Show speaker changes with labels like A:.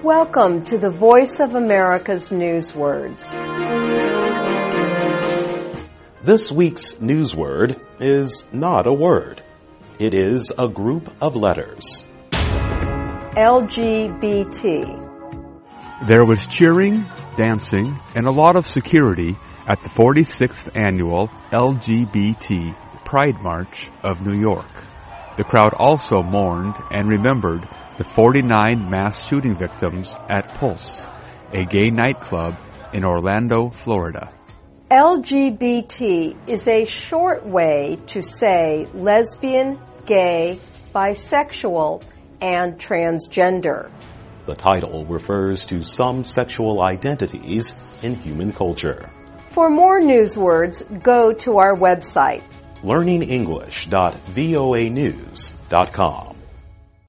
A: Welcome to the Voice of America's Newswords.
B: This week's newsword is not a word. It is a group of letters.
A: LGBT.
C: There was cheering, dancing, and a lot of security at the 46th annual LGBT Pride March of New York. The crowd also mourned and remembered the 49 mass shooting victims at Pulse, a gay nightclub in Orlando, Florida.
A: LGBT is a short way to say lesbian, gay, bisexual, and transgender.
B: The title refers to some sexual identities in human culture.
A: For more newswords, go to our website,
B: learningenglish.voanews.com.